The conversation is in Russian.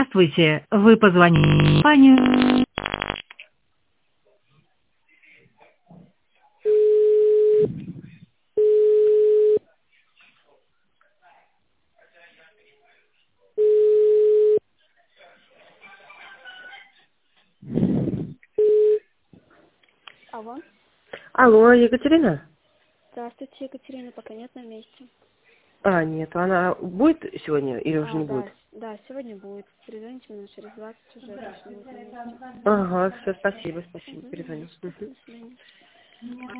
Здравствуйте, вы позвонили в компанию. Алло. Алло, Екатерина? Здравствуйте, Екатерина. Пока нет на месте. А, нет, она будет сегодня или уже не будет? Да, сегодня будет. Перезвоните минут через 20 уже точно будет на месте. Ага, все, спасибо, Угу, не перезвоню. за что. До свидания.